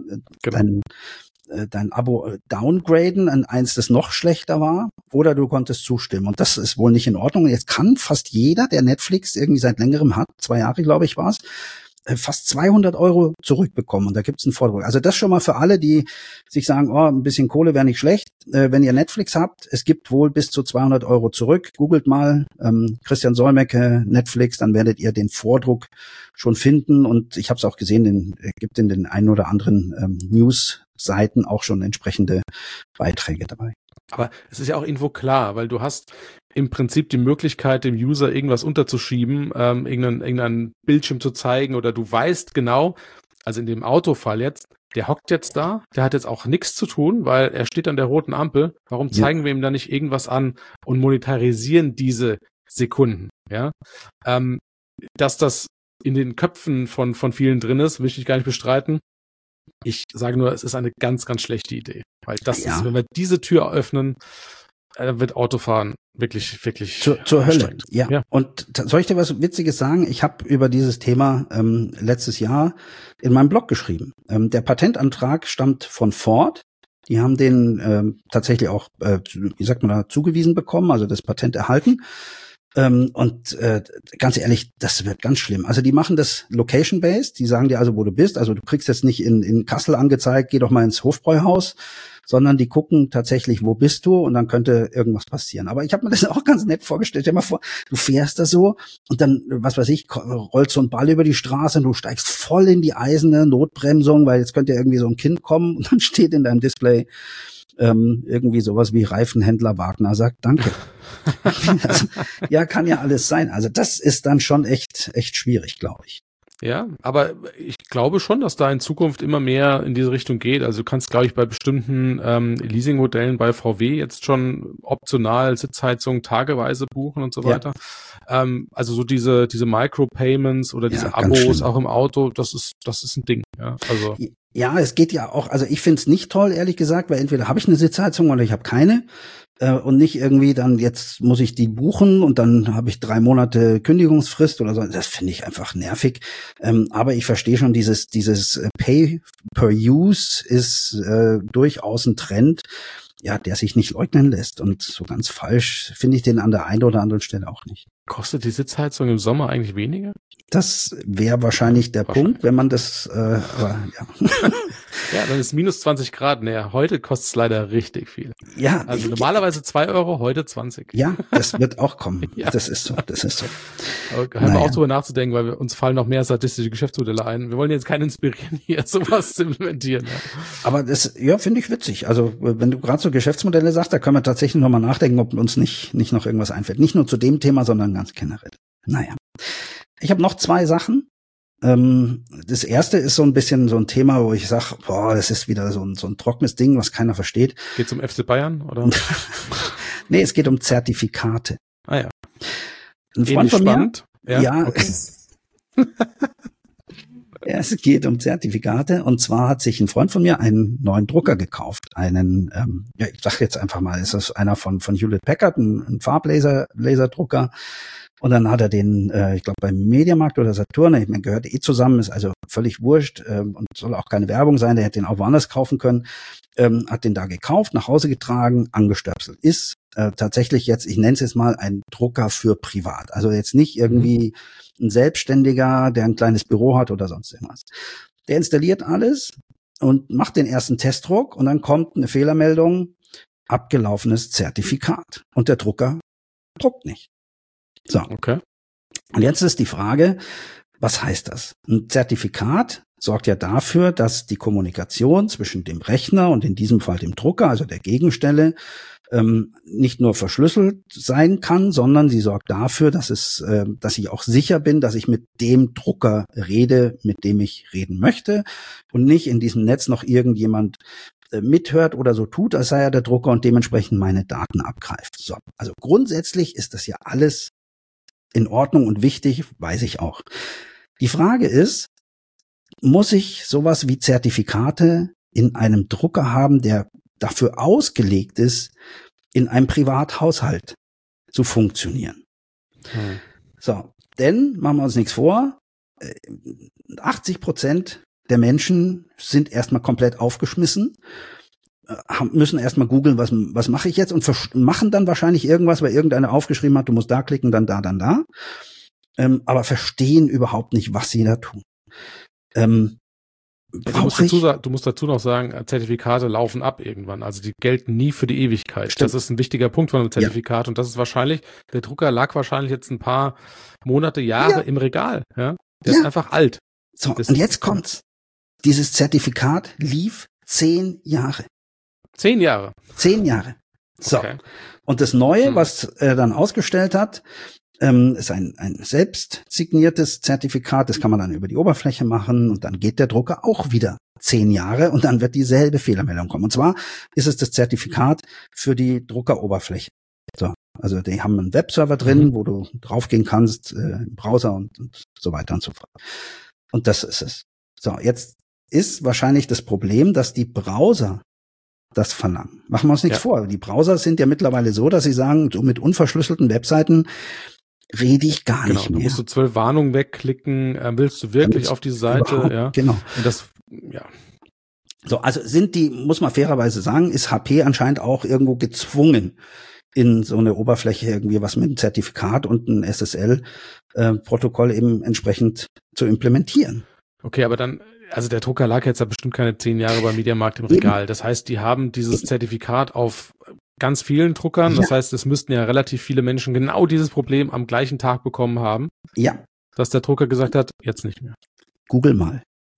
dein Abo downgraden an eins, das noch schlechter war, oder du konntest zustimmen. Und das ist wohl nicht in Ordnung. Jetzt kann fast jeder, der Netflix irgendwie seit längerem hat, 2 Jahre, glaube ich, war es, fast 200 Euro zurückbekommen. Und da gibt's einen Vordruck. Also das schon mal für alle, die sich sagen, ein bisschen Kohle wäre nicht schlecht. Wenn ihr Netflix habt, es gibt wohl bis zu 200 Euro zurück. Googelt mal Christian Solmecke, Netflix, dann werdet ihr den Vordruck schon finden. Und ich habe es auch gesehen, gibt in den einen oder anderen News-Seiten auch schon entsprechende Beiträge dabei. Aber es ist ja auch irgendwo klar, weil du hast im Prinzip die Möglichkeit, dem User irgendwas unterzuschieben, irgendeinen Bildschirm zu zeigen oder du weißt genau, also in dem Autofall jetzt, der hockt jetzt da, der hat jetzt auch nichts zu tun, weil er steht an der roten Ampel. Warum zeigen wir ihm da nicht irgendwas an und monetarisieren diese Sekunden? Ja, dass das in den Köpfen von vielen drin ist, will ich gar nicht bestreiten. Ich sage nur, es ist eine ganz, ganz schlechte Idee. Weil das ist, wenn wir diese Tür öffnen, wird Autofahren wirklich zur Hölle. Ja. Und soll ich dir was Witziges sagen? Ich habe über dieses Thema letztes Jahr in meinem Blog geschrieben. Der Patentantrag stammt von Ford. Die haben den tatsächlich auch, zugewiesen bekommen, also das Patent erhalten. Und ganz ehrlich, das wird ganz schlimm. Also die machen das location-based, die sagen dir also, wo du bist. Also du kriegst jetzt nicht in Kassel angezeigt, geh doch mal ins Hofbräuhaus, sondern die gucken tatsächlich, wo bist du, und dann könnte irgendwas passieren. Aber ich habe mir das auch ganz nett vorgestellt. Stell dir mal vor, du fährst da so und dann, was weiß ich, rollt so ein Ball über die Straße und du steigst voll in die eiserne Notbremsung, weil jetzt könnte ja irgendwie so ein Kind kommen und dann steht in deinem Display irgendwie sowas wie Reifenhändler Wagner sagt Danke. Also, ja, kann ja alles sein. Also das ist dann schon echt schwierig, glaube ich. Ja, aber ich glaube schon, dass da in Zukunft immer mehr in diese Richtung geht. Also du kannst, glaube ich, bei bestimmten Leasingmodellen bei VW jetzt schon optional Sitzheizung tageweise buchen und so weiter. Also so diese Micropayments oder diese Abos auch im Auto, das ist ein Ding. Ja, also ja, es geht ja auch, also ich finde es nicht toll, ehrlich gesagt, weil entweder habe ich eine Sitzheizung oder ich habe keine. Und nicht irgendwie dann, jetzt muss ich die buchen und dann habe ich 3 Monate Kündigungsfrist oder so. Das finde ich einfach nervig. Aber ich verstehe schon, dieses Pay per Use ist durchaus ein Trend, ja, der sich nicht leugnen lässt. Und so ganz falsch finde ich den an der einen oder anderen Stelle auch nicht. Kostet die Sitzheizung im Sommer eigentlich weniger? Das wäre wahrscheinlich der Punkt, wenn man das, aber ja. Ja, dann ist minus 20 Grad näher. Heute kostet es leider richtig viel. Ja. Also normalerweise 2 Euro, heute 20. Ja, das wird auch kommen. Ja. Das ist so. Aber haben wir auch drüber nachzudenken, weil uns fallen noch mehr statistische Geschäftsmodelle ein. Wir wollen jetzt keinen inspirieren, hier sowas zu implementieren. Ja. Aber das, ja, finde ich witzig. Also, wenn du gerade so Geschäftsmodelle sagst, da können wir tatsächlich nochmal nachdenken, ob uns nicht noch irgendwas einfällt. Nicht nur zu dem Thema, sondern ganz generell. Naja. Ich habe noch 2 Sachen. Das erste ist so ein bisschen so ein Thema, wo ich sage, boah, das ist wieder so ein trockenes Ding, was keiner versteht. Geht's um FC Bayern, oder? Nee, es geht um Zertifikate. Ah ja. Ein Freund von spannend. mir, ja, okay. Ja, es geht um Zertifikate, und zwar hat sich ein Freund von mir einen neuen Drucker gekauft, einen, ja, ich sag jetzt einfach mal, ist das einer von Hewlett Packard, ein Farblaserdrucker. Und dann hat er den, ich glaube beim Mediamarkt oder Saturn, ich meine, gehört zusammen, ist also völlig wurscht und soll auch keine Werbung sein, der hätte den auch woanders kaufen können, hat den da gekauft, nach Hause getragen, angestöpselt. Ist tatsächlich jetzt, ich nenne es jetzt mal, ein Drucker für privat. Also jetzt nicht irgendwie ein Selbstständiger, der ein kleines Büro hat oder sonst irgendwas. Der installiert alles und macht den ersten Testdruck und dann kommt eine Fehlermeldung, abgelaufenes Zertifikat. Und der Drucker druckt nicht. So. Okay. Und jetzt ist die Frage, was heißt das? Ein Zertifikat sorgt ja dafür, dass die Kommunikation zwischen dem Rechner und in diesem Fall dem Drucker, also der Gegenstelle, nicht nur verschlüsselt sein kann, sondern sie sorgt dafür, dass ich auch sicher bin, dass ich mit dem Drucker rede, mit dem ich reden möchte, und nicht in diesem Netz noch irgendjemand mithört oder so tut, als sei er der Drucker und dementsprechend meine Daten abgreift. So. Also grundsätzlich ist das ja alles in Ordnung und wichtig, weiß ich auch. Die Frage ist, muss ich sowas wie Zertifikate in einem Drucker haben, der dafür ausgelegt ist, in einem Privathaushalt zu funktionieren? So, denn machen wir uns nichts vor, 80% der Menschen sind erstmal komplett aufgeschmissen, müssen erstmal googeln, was mache ich jetzt, und machen dann wahrscheinlich irgendwas, weil irgendeiner aufgeschrieben hat, du musst da klicken, dann da. Aber verstehen überhaupt nicht, was sie da tun. Du musst dazu noch sagen, Zertifikate laufen ab irgendwann. Also die gelten nie für die Ewigkeit. Stimmt. Das ist ein wichtiger Punkt von einem Zertifikat. Ja. Und das ist wahrscheinlich, der Drucker lag wahrscheinlich jetzt ein paar Monate, Jahre im Regal. Ja? Der ist einfach alt. So, und jetzt kommt's. Dieses Zertifikat lief 10 Jahre. 10 Jahre? 10 Jahre. So. Okay. Und das Neue, was er dann ausgestellt hat, ist ein selbst signiertes Zertifikat. Das kann man dann über die Oberfläche machen, und dann geht der Drucker auch wieder 10 Jahre und dann wird dieselbe Fehlermeldung kommen. Und zwar ist es das Zertifikat für die Druckeroberfläche. So. Also die haben einen Webserver drin, wo du draufgehen kannst, im Browser und so weiter und so fort. Und das ist es. So, jetzt ist wahrscheinlich das Problem, dass die Browser das verlangen. Machen wir uns nichts vor. Die Browser sind ja mittlerweile so, dass sie sagen, so mit unverschlüsselten Webseiten rede ich gar nicht mehr. Du musst 12 Warnungen wegklicken, willst du wirklich auf diese Seite? Ja. Genau. Und das, ja. So, also muss man fairerweise sagen, ist HP anscheinend auch irgendwo gezwungen, in so eine Oberfläche irgendwie was mit einem Zertifikat und einem SSL-Protokoll eben entsprechend zu implementieren. Okay, aber dann, also der Drucker lag jetzt ja bestimmt keine 10 Jahre beim Mediamarkt im Regal. Das heißt, die haben dieses Zertifikat auf ganz vielen Druckern. Das heißt, es müssten ja relativ viele Menschen genau dieses Problem am gleichen Tag bekommen haben. Ja. Dass der Drucker gesagt hat, jetzt nicht mehr. Google mal.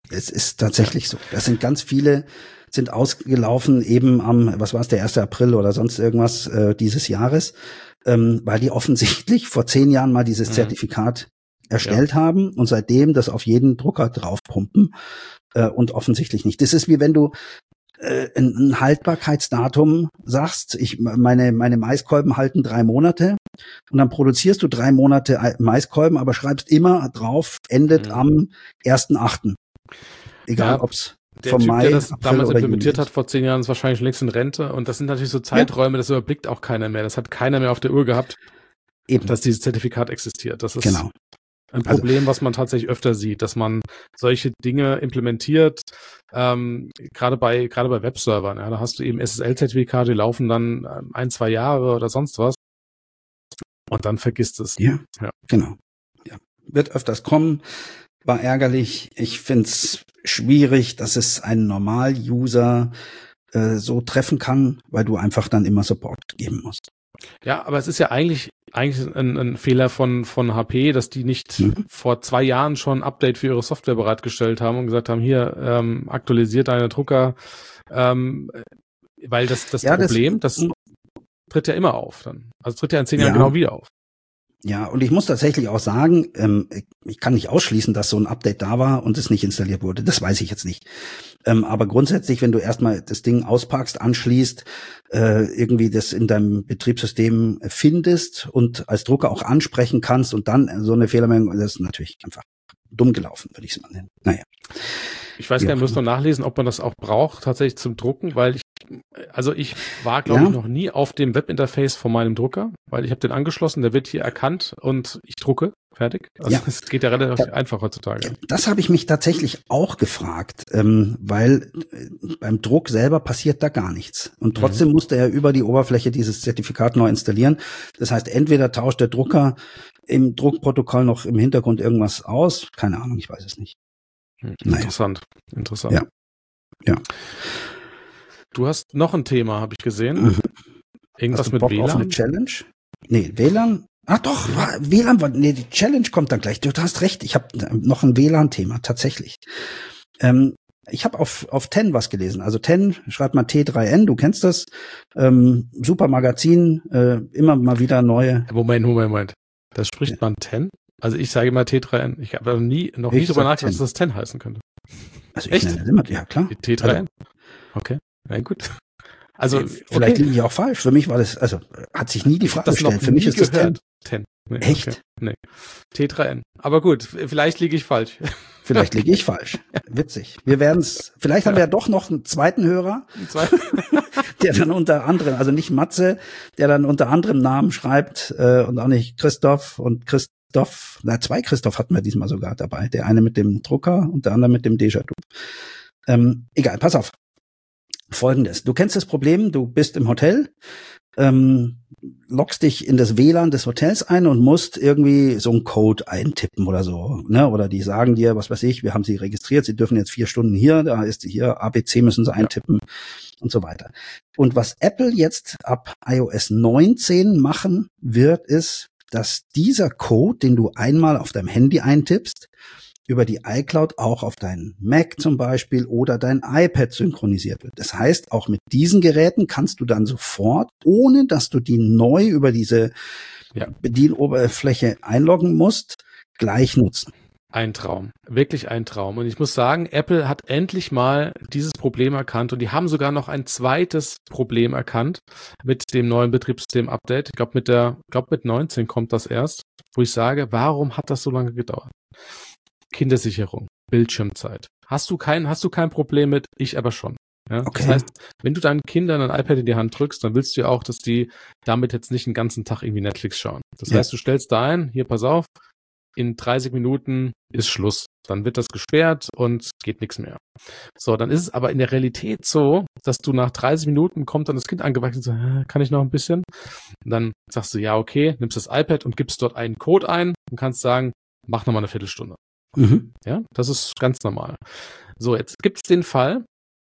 Es ist tatsächlich so. Das sind ganz viele, sind ausgelaufen eben am, was war es, der 1. April oder sonst irgendwas dieses Jahres, weil die offensichtlich vor 10 Jahren mal dieses Zertifikat erstellt haben und seitdem das auf jeden Drucker draufpumpen und offensichtlich nicht. Das ist wie wenn du ein Haltbarkeitsdatum sagst, meine Maiskolben halten 3 Monate und dann produzierst du 3 Monate Maiskolben, aber schreibst immer drauf, endet am 1.8. Egal ob's vom Typ, Mai, der das April damals oder implementiert Juli hat vor 10 Jahren, ist wahrscheinlich längst in Rente und das sind natürlich so Zeiträume, das überblickt auch keiner mehr. Das hat keiner mehr auf der Uhr gehabt, dass dieses Zertifikat existiert. Das ist ein Problem, was man tatsächlich öfter sieht, dass man solche Dinge implementiert, gerade bei Webservern. Ja, da hast du eben SSL-Zertifikate, die laufen dann 1-2 Jahre oder sonst was und dann vergisst es. Ja, genau. Ja. Wird öfters kommen, war ärgerlich. Ich find's schwierig, dass es einen Normal-User so treffen kann, weil du einfach dann immer Support geben musst. Ja, aber es ist ja eigentlich ein Fehler von HP, dass die nicht vor 2 Jahren schon ein Update für ihre Software bereitgestellt haben und gesagt haben, hier, aktualisiert deine Drucker, weil das Problem, das tritt ja immer auf dann. Also tritt ja in 10 Jahren genau wieder auf. Ja, und ich muss tatsächlich auch sagen, ich kann nicht ausschließen, dass so ein Update da war und es nicht installiert wurde. Das weiß ich jetzt nicht. Aber grundsätzlich, wenn du erstmal das Ding auspackst, anschließt, irgendwie das in deinem Betriebssystem findest und als Drucker auch ansprechen kannst und dann so eine Fehlermeldung, das ist natürlich einfach dumm gelaufen, würde ich es mal nennen. Naja. Ich weiß gar nicht, muss noch nachlesen, ob man das auch braucht, tatsächlich zum Drucken, weil ich war, glaube ich, noch nie auf dem Webinterface von meinem Drucker, weil ich habe den angeschlossen, der wird hier erkannt und ich drucke, fertig. Also es geht ja relativ einfach heutzutage. Das habe ich mich tatsächlich auch gefragt, weil beim Druck selber passiert da gar nichts. Und trotzdem musste er über die Oberfläche dieses Zertifikat neu installieren. Das heißt, entweder tauscht der Drucker im Druckprotokoll noch im Hintergrund irgendwas aus, keine Ahnung, ich weiß es nicht. Interessant. Ja. Du hast noch ein Thema, habe ich gesehen. Irgendwas mit WLAN? Auf eine Challenge? Nee, WLAN? Ach doch, die Challenge kommt dann gleich. Du hast recht, ich habe noch ein WLAN-Thema, tatsächlich. Ich habe auf TEN was gelesen. Also TEN, schreibt mal T3N, du kennst das. Super Magazin, immer mal wieder neue. Moment. Das spricht man TEN? Also ich sage immer T3N. Ich habe noch nie drüber nachgedacht, dass das TEN heißen könnte. Also ich nenne das immer, ja klar. T3N? Also, okay, na gut. Also vielleicht liege ich auch falsch. Für mich war das, also hat sich nie die Frage gestellt. Für mich ist das TEN. Nee, echt? Okay. Nee. T3N. Aber gut, vielleicht liege ich falsch. Vielleicht liege ich falsch. Witzig. Wir werden's. Vielleicht haben wir ja doch noch einen zweiten Hörer, der dann unter anderem, also nicht Matze, der dann unter anderem Namen schreibt und auch nicht Christoph und Christoph. Na, 2 Christoph hatten wir diesmal sogar dabei. Der eine mit dem Drucker und der andere mit dem Déjà-Du. Egal, pass auf. Folgendes. Du kennst das Problem, du bist im Hotel, loggst dich in das WLAN des Hotels ein und musst irgendwie so einen Code eintippen oder so, ne? Oder die sagen dir, was weiß ich, wir haben sie registriert, sie dürfen jetzt 4 Stunden hier, da ist sie hier, ABC müssen sie eintippen und so weiter. Und was Apple jetzt ab iOS 19 machen wird, ist, dass dieser Code, den du einmal auf deinem Handy eintippst, über die iCloud auch auf deinen Mac zum Beispiel oder dein iPad synchronisiert wird. Das heißt, auch mit diesen Geräten kannst du dann sofort, ohne dass du die neu über diese Bedienoberfläche einloggen musst, gleich nutzen. Ein Traum. Wirklich ein Traum. Und ich muss sagen, Apple hat endlich mal dieses Problem erkannt und die haben sogar noch ein zweites Problem erkannt mit dem neuen Betriebssystem-Update. Ich glaube, mit 19 kommt das erst, wo ich sage, warum hat das so lange gedauert? Kindersicherung, Bildschirmzeit. Hast du kein Problem mit, ich aber schon. Ja? Okay. Das heißt, wenn du deinen Kindern ein iPad in die Hand drückst, dann willst du ja auch, dass die damit jetzt nicht den ganzen Tag irgendwie Netflix schauen. Das heißt, du stellst da ein, hier pass auf, in 30 Minuten ist Schluss. Dann wird das gesperrt und geht nichts mehr. So, dann ist es aber in der Realität so, dass du nach 30 Minuten kommt dann das Kind angewacht und so, kann ich noch ein bisschen? Und dann sagst du, ja, okay, nimmst das iPad und gibst dort einen Code ein und kannst sagen, mach nochmal eine Viertelstunde. Ja, das ist ganz normal. So, jetzt gibt es den Fall,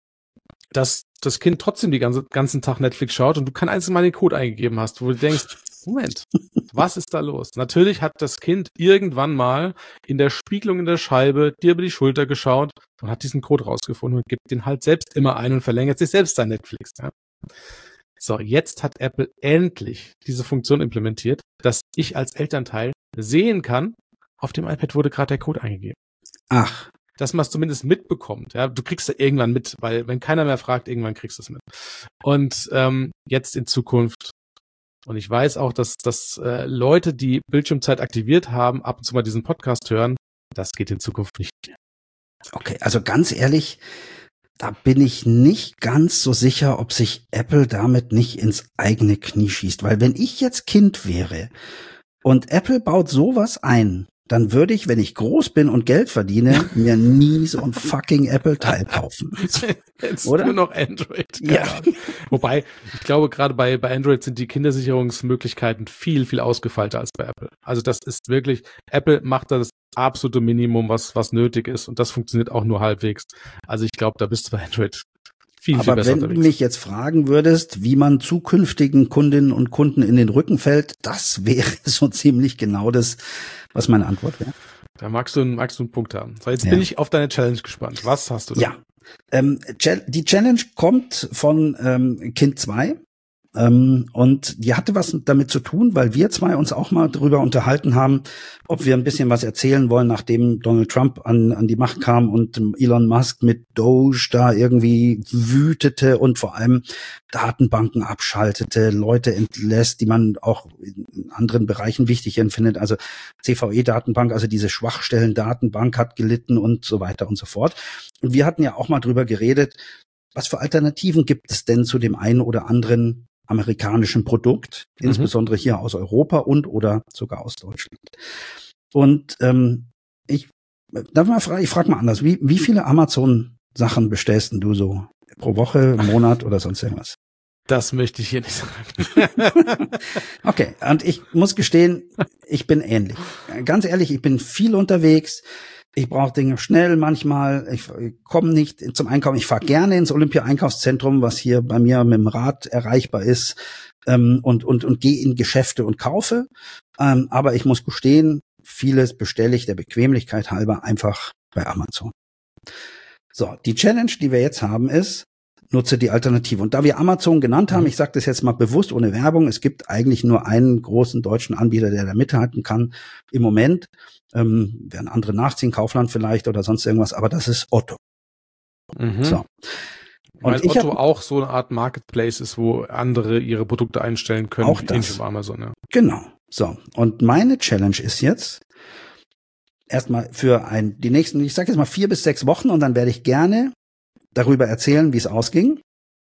dass das Kind trotzdem den ganzen Tag Netflix schaut und du kein einziges Mal den Code eingegeben hast, wo du denkst, Moment, was ist da los? Natürlich hat das Kind irgendwann mal in der Spiegelung in der Scheibe dir über die Schulter geschaut und hat diesen Code rausgefunden und gibt den halt selbst immer ein und verlängert sich selbst sein Netflix. Ja. So, jetzt hat Apple endlich diese Funktion implementiert, dass ich als Elternteil sehen kann, auf dem iPad wurde gerade der Code eingegeben. Ach. Dass man es zumindest mitbekommt. Ja, du kriegst es irgendwann mit, weil wenn keiner mehr fragt, irgendwann kriegst du es mit. Und jetzt in Zukunft, und ich weiß auch, dass Leute, die Bildschirmzeit aktiviert haben, ab und zu mal diesen Podcast hören, das geht in Zukunft nicht mehr. Okay, also ganz ehrlich, da bin ich nicht ganz so sicher, ob sich Apple damit nicht ins eigene Knie schießt. Weil wenn ich jetzt Kind wäre und Apple baut sowas ein, dann würde ich, wenn ich groß bin und Geld verdiene, mir nie so ein fucking Apple-Teil kaufen. Jetzt oder? Nur noch Android. Ja. Wobei, ich glaube, gerade bei Android sind die Kindersicherungsmöglichkeiten viel, viel ausgefeilter als bei Apple. Also das ist wirklich, Apple macht das absolute Minimum, was nötig ist, und das funktioniert auch nur halbwegs. Also ich glaube, da bist du bei Android viel besser unterwegs. Aber wenn du mich jetzt fragen würdest, wie man zukünftigen Kundinnen und Kunden in den Rücken fällt, das wäre so ziemlich genau das, was meine Antwort wäre. Da magst du einen Punkt haben. So, jetzt bin ich auf deine Challenge gespannt. Was hast du da? Ja, die Challenge kommt von Kind 2. Und die hatte was damit zu tun, weil wir zwei uns auch mal drüber unterhalten haben, ob wir ein bisschen was erzählen wollen, nachdem Donald Trump an die Macht kam und Elon Musk mit Doge da irgendwie wütete und vor allem Datenbanken abschaltete, Leute entlässt, die man auch in anderen Bereichen wichtig empfindet. Also CVE-Datenbank, also diese Schwachstellen-Datenbank hat gelitten und so weiter und so fort. Und wir hatten ja auch mal drüber geredet, was für Alternativen gibt es denn zu dem einen oder anderen amerikanischen Produkt, insbesondere hier aus Europa und oder sogar aus Deutschland. Und ich frage mal anders, wie viele Amazon-Sachen bestellst du so pro Woche, Monat oder sonst irgendwas? Das möchte ich hier nicht sagen. Okay, und ich muss gestehen, ich bin ähnlich. Ganz ehrlich, ich bin viel unterwegs. Ich brauche Dinge schnell manchmal. Ich komme nicht zum Einkaufen. Ich fahre gerne ins Olympia-Einkaufszentrum, was hier bei mir mit dem Rad erreichbar ist, und gehe in Geschäfte und kaufe. Aber ich muss gestehen, vieles bestelle ich der Bequemlichkeit halber einfach bei Amazon. So, die Challenge, die wir jetzt haben, ist, nutze die Alternative. Und da wir Amazon genannt haben, ich sage das jetzt mal bewusst ohne Werbung, es gibt eigentlich nur einen großen deutschen Anbieter, der da mithalten kann im Moment. Werden andere nachziehen, Kaufland vielleicht oder sonst irgendwas, aber das ist Otto. So. Weil Otto auch so eine Art Marketplace ist, wo andere ihre Produkte einstellen können, auch das. Auf Amazon. Ja. Genau. So. Und meine Challenge ist jetzt erstmal für die nächsten, ich sage jetzt mal 4 bis 6 Wochen, und dann werde ich gerne darüber erzählen, wie es ausging,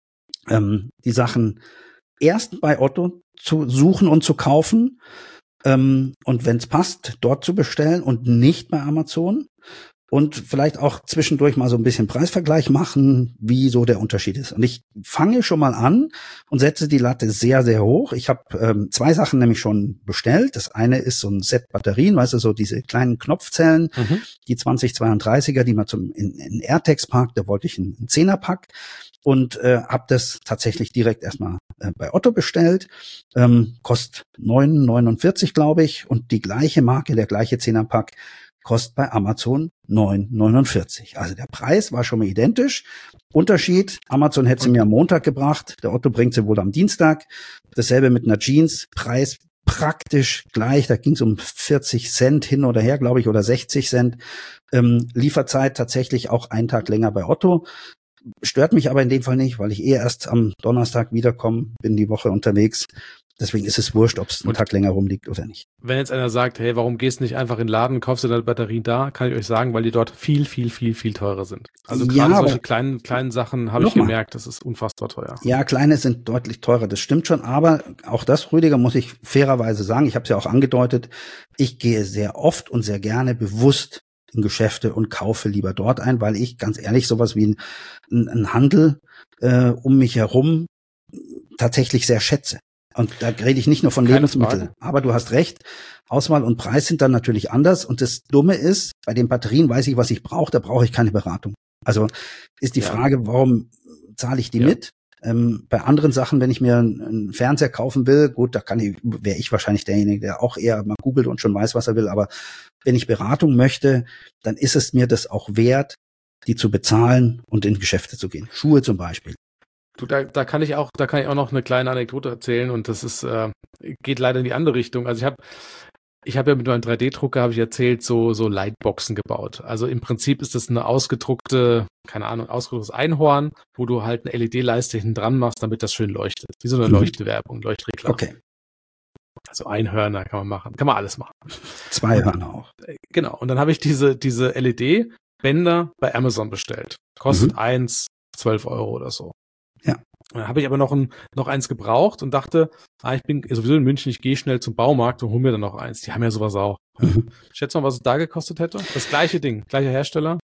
die Sachen erst bei Otto zu suchen und zu kaufen, und wenn es passt, dort zu bestellen und nicht bei Amazon, und vielleicht auch zwischendurch mal so ein bisschen Preisvergleich machen, wie so der Unterschied ist. Und ich fange schon mal an und setze die Latte sehr, sehr hoch. Ich habe 2 Sachen nämlich schon bestellt. Das eine ist so ein Set Batterien, weißt du, so diese kleinen Knopfzellen, die 2032er, die man in AirTags packt. Da wollte ich einen 10er-Pack und habe das tatsächlich direkt erstmal bei Otto bestellt. Kostet 9,49, glaube ich, und die gleiche Marke, der gleiche 10er-Pack kostet bei Amazon 9,49. Also der Preis war schon mal identisch. Unterschied, Amazon hätte sie mir am Montag gebracht, der Otto bringt sie wohl am Dienstag. Dasselbe mit einer Jeans, Preis praktisch gleich, da ging es um 40 Cent hin oder her, glaube ich, oder 60 Cent. Lieferzeit tatsächlich auch einen Tag länger bei Otto. Stört mich aber in dem Fall nicht, weil ich erst am Donnerstag wiederkomme, bin die Woche unterwegs. Deswegen ist es wurscht, ob es einen Tag länger rumliegt oder nicht. Wenn jetzt einer sagt, hey, warum gehst du nicht einfach in den Laden, kaufst du deine Batterien da, kann ich euch sagen, weil die dort viel, viel, viel, viel teurer sind. Also gerade solche kleinen Sachen habe ich gemerkt, das ist unfassbar teuer. Ja, kleine sind deutlich teurer, das stimmt schon, aber auch das, Rüdiger, muss ich fairerweise sagen, ich habe es ja auch angedeutet, ich gehe sehr oft und sehr gerne bewusst in Geschäfte und kaufe lieber dort ein, weil ich ganz ehrlich sowas wie ein Handel um mich herum tatsächlich sehr schätze. Und da rede ich nicht nur von Lebensmitteln. Aber du hast recht, Auswahl und Preis sind dann natürlich anders. Und das Dumme ist, bei den Batterien weiß ich, was ich brauche, da brauche ich keine Beratung. Also ist die Frage, warum zahle ich die mit? Bei anderen Sachen, wenn ich mir einen Fernseher kaufen will, gut, wäre ich wahrscheinlich derjenige, der auch eher mal googelt und schon weiß, was er will. Aber wenn ich Beratung möchte, dann ist es mir das auch wert, die zu bezahlen und in Geschäfte zu gehen. Schuhe zum Beispiel. Du, da kann ich auch noch eine kleine Anekdote erzählen und das ist geht leider in die andere Richtung. Also ich habe ja mit meinem 3D-Drucker, habe ich erzählt, so Lightboxen gebaut. Also im Prinzip ist das eine ausgedrucktes Einhorn, wo du halt eine LED-Leiste hinten dran machst, damit das schön leuchtet. Wie so eine Leuchtwerbung, Leuchtreklame. Okay. Also Einhörner kann man machen. Kann man alles machen. 2 Hörner auch. Genau. Und dann habe ich diese LED-Bänder bei Amazon bestellt. Kostet 12 € oder so. Ja. Dann habe ich aber noch eins gebraucht und dachte, ich bin sowieso in München, ich gehe schnell zum Baumarkt und hole mir dann noch eins. Die haben ja sowas auch. Schätz mal, was es da gekostet hätte? Das gleiche Ding, gleicher Hersteller.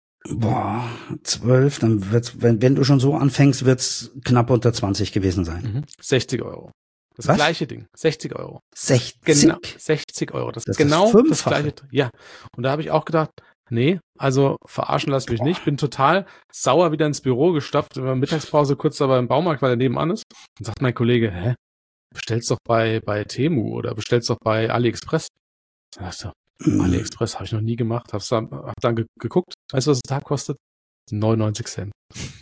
12, dann wird's, wenn du schon so anfängst, wird's knapp unter 20 gewesen sein. 60 €. Das Was? gleiche Ding, 60 €. 60? Genau, 60 €. Das ist genau das gleiche. Ja. Und da habe ich auch gedacht, nee, also verarschen lass mich nicht. Bin total sauer wieder ins Büro gestapft, in der Mittagspause kurz da beim Baumarkt, weil er nebenan ist. Und sagt mein Kollege, bestellst doch bei Temu oder bestellst doch bei AliExpress. Da dachte ich, AliExpress habe ich noch nie gemacht. Hab dann geguckt. Weißt du, was es da kostet? 99 Cent.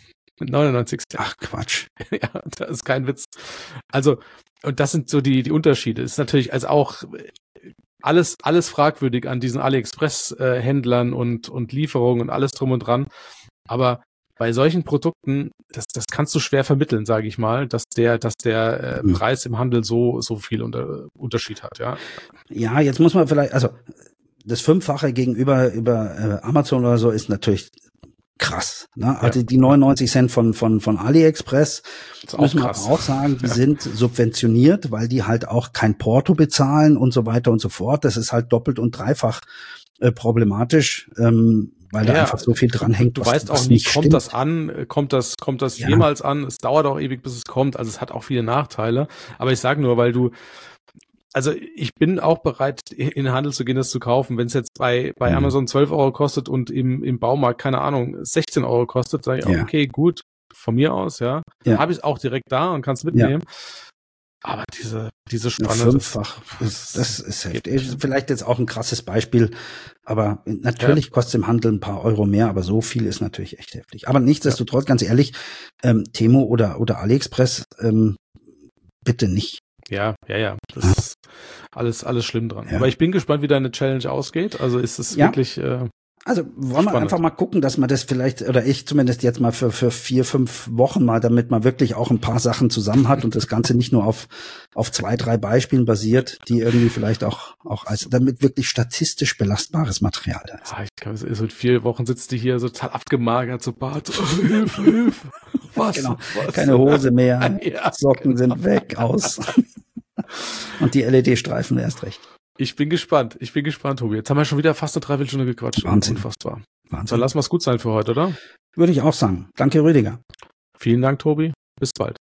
99 Cent. Ach, Quatsch. Ja, das ist kein Witz. Also, und das sind so die Unterschiede. Ist natürlich als auch alles fragwürdig an diesen AliExpress-Händlern und Lieferungen und alles drum und dran. Aber bei solchen Produkten, das kannst du schwer vermitteln, sage ich mal, dass der Preis im Handel so viel Unterschied hat, ja. Ja, jetzt muss man vielleicht, also das 5-fache gegenüber über Amazon oder so ist natürlich krass. Ne? Also die 99 Cent von AliExpress, müssen wir auch sagen, die sind subventioniert, weil die halt auch kein Porto bezahlen und so weiter und so fort. Das ist halt doppelt und dreifach problematisch, weil da einfach so viel dran hängt. Du weißt auch nicht, kommt das an, kommt das jemals an? Es dauert auch ewig, bis es kommt. Also es hat auch viele Nachteile. Aber ich sage nur, also ich bin auch bereit, in den Handel zu gehen, das zu kaufen. Wenn es jetzt bei Amazon 12 € kostet und im Baumarkt, keine Ahnung, 16 € kostet, sage ich auch, okay, gut, von mir aus, ja. Dann habe ich es auch direkt da und kann es mitnehmen. Aber diese Spanne. 5-fach. Das ist heftig. Vielleicht jetzt auch ein krasses Beispiel. Aber natürlich kostet es im Handel ein paar Euro mehr, aber so viel ist natürlich echt heftig. Aber nichtsdestotrotz, ganz ehrlich, Temu oder AliExpress, bitte nicht. Ja. Das ist alles schlimm dran. Ja. Aber ich bin gespannt, wie deine Challenge ausgeht. Also ist es wirklich also wollen wir einfach mal gucken, dass man das vielleicht, oder ich zumindest jetzt mal für 4-5 Wochen mal, damit man wirklich auch ein paar Sachen zusammen hat und das Ganze nicht nur auf 2-3 Beispielen basiert, die irgendwie vielleicht auch als damit wirklich statistisch belastbares Material da ist. Ich glaube, so in 4 Wochen sitzt du hier so total abgemagert, so Bart. Hilfe. Was? Genau. Keine Hose mehr, Socken sind weg, aus. Und die LED-Streifen erst recht. Ich bin gespannt, Tobi. Jetzt haben wir schon wieder fast eine Dreiviertelstunde gequatscht. Wahnsinn. Unfassbar. Dann lassen wir es gut sein für heute, oder? Würde ich auch sagen. Danke, Rüdiger. Vielen Dank, Tobi. Bis bald.